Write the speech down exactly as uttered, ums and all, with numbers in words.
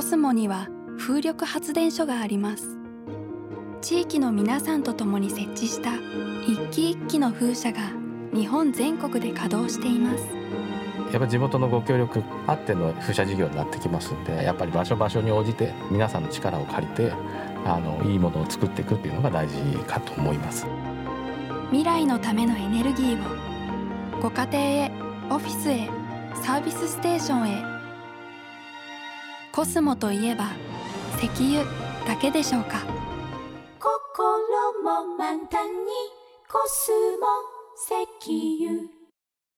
コスモには風力発電所があります。地域の皆さんと共に設置した一機一機の風車が日本全国で稼働しています。 やっぱ地元のご協力あっての風車事業になってきますので、やっぱり場所場所に応じて皆さんの力を借りてあのいいものを作っていくっていうのが大事かと思います。 未来のためのエネルギーをご家庭へ、オフィスへ、サービスステーションへ。コスモといえば石油だけでしょうか。 心も満タンにコスモ石油。